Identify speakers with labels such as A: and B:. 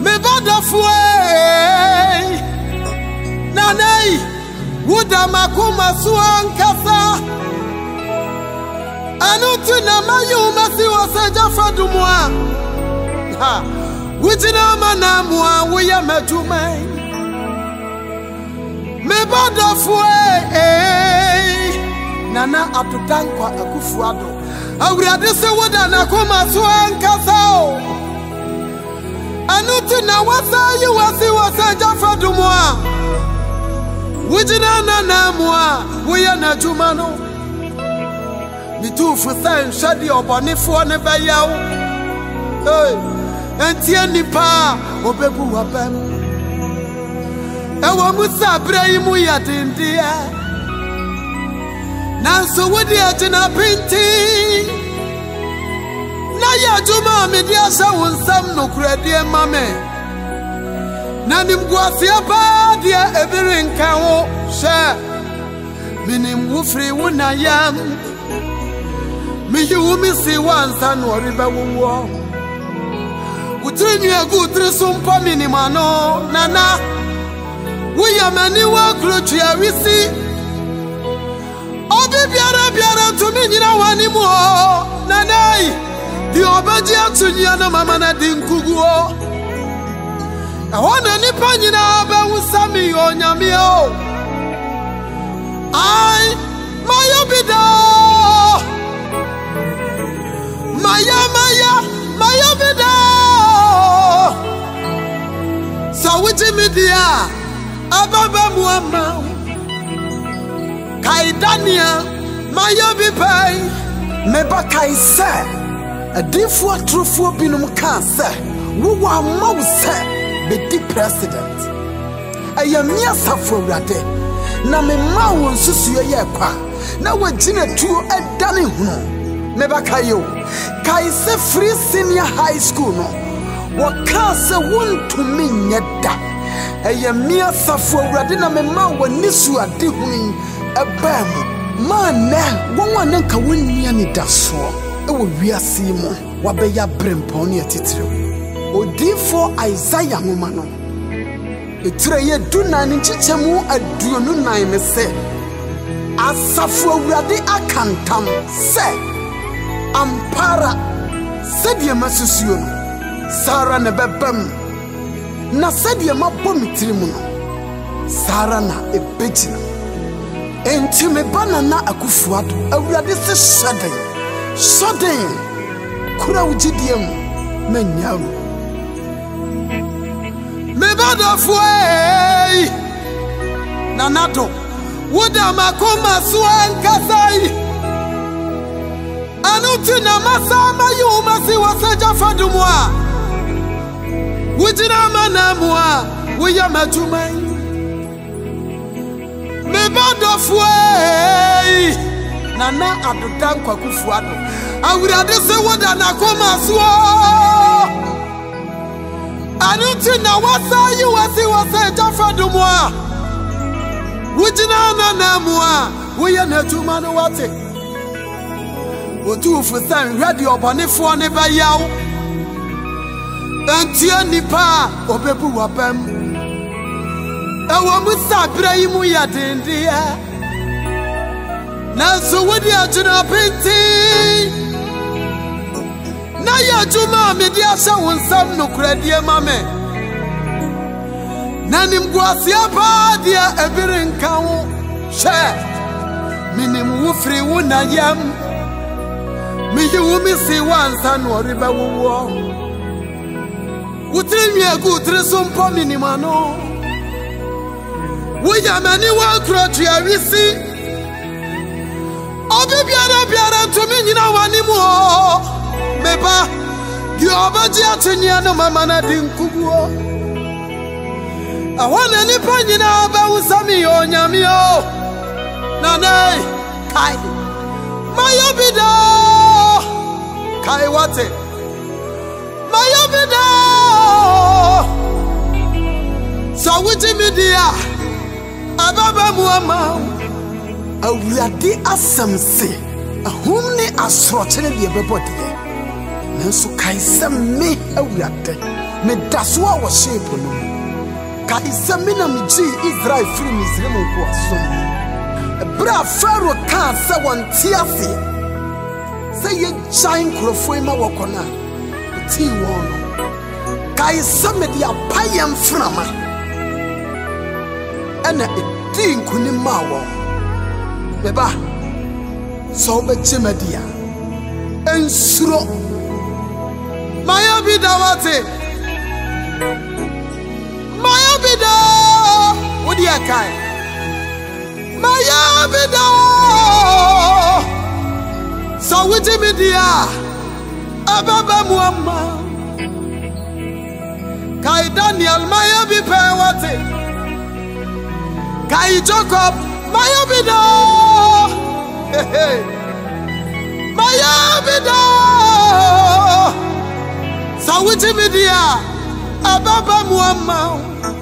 A: me badafue nanai wuda makuma suankasa anutu na mayuma si wasaja fadumwa ha wujina manamwa wuya majumai me badafue nana atudankwa akufuado awurade se wuda na kuma suankasa anutu na wasayi wasi wasaja fadumwa wujina na mwa wuya na jumano mitufu san shadi obonifo ne bayaw entie nipa obebu wabam ewo musa braimu ya dindia nanso wudi agina pinti na ya juma me dia sha wonsam no kuradie mame na nimguase ba dia ebirinka wo sha minim wufri wonayam miyu mi si wansa no riba wo utrinyu agutri sumpa minimano nana wuya mani wa klochi awisi obi biara to me nyina wani mu nanai di obaji atunya na mama na dinkuguo ahona nipa nyina ba wusami onyame o ai mayobida maya bida so wuti media ababa muama kai dania maya bipai meba kai se adifo atrofo binum ka se wo wa maw se be di president ayamia safo wrade na me ma won susu ye kwa na wagina tuo edane hunu meba kayo kai se free senior high school no waka se wonto menyeda ayamia safo wrade na me ma woni su ade hunu ebam ma na wonwa nka wonnia ni daso ewo wiase mu wabeya brempon ne atitire odifo Isaiah ngoma no etire ye dunan nchichemu aduonu nan me se asafo awurade akantam se ampara sedie masusuo no sara ne bebam na sedie mabom tirimu no sara na ebegina enti me banana akufuado awurade se soden kura ugidiem menyaru me badafue nanato wuda makoma suankasai anuti na masama yuma si wasaja fadumwa wujina manamwa wuya majumai me badafue nana adudankwa kufuado awurade se wuda na koma suo anuti na wasayi wasi wasaja fadumwa wujina nanamwa wuya na jumano wate otufu san radio obonifo ne bayaw entie nipa obebu wabam ewo musa braimu ya dindia nanso wodi agina pinti na ya juma me dia sha wonsam no kuradie mame nanim guasia ba dia ebirinka wo she minim wufri wonayam miyu mi si wansa no riba wo utrinyu agutri sumpa minimano wuya mani wa krotu awisi obi biara to me nyina wani mu meba di obaji atunya no mama na dinkuguo ahona nipa nyina ba wusami onyame o nanai kai mayobida kai wate mayobida so wuti media ababa muama awurade asamse ahumne asrochene de bebodie nanso kai same awurade me daswa wo shape no ka isemina me ji Israel free Misraim ko asom bra Pharaoh ka se won tiafe se ye giant crofo ma wokona ti won ka iseme dia payam frama ana edin kuni ma wo beba so be chimadia ensuro maya bidawate maya bida wodi akai maya bida so witi media ababa muamma kai Daniel maya bi pewate kai Jacob maya bida maya bida so witi media ababa muamma